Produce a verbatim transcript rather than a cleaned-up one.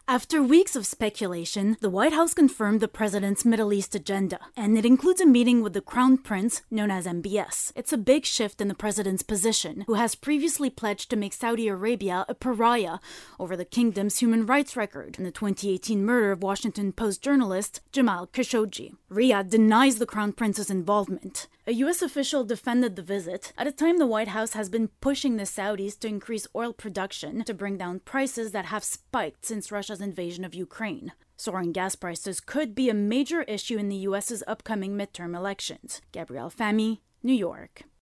After weeks of speculation, the White House confirmed the president's Middle East agenda, and it includes a meeting with the Crown Prince, known as M B S. It's a big shift in the president's position, who has previously pledged to make Saudi Arabia a pariah over the kingdom's human rights record in the twenty eighteen murder of Washington Post journalist Jamal Khashoggi. Riyadh denies the Crown Prince's involvement. A U S official defended the visit at a time the White House has been pushing the Saudis to increase oil production to bring down prices that have spiked since Russia's invasion of Ukraine. Soaring gas prices could be a major issue in the U S's upcoming midterm elections. Gabrielle Fahmy, New York.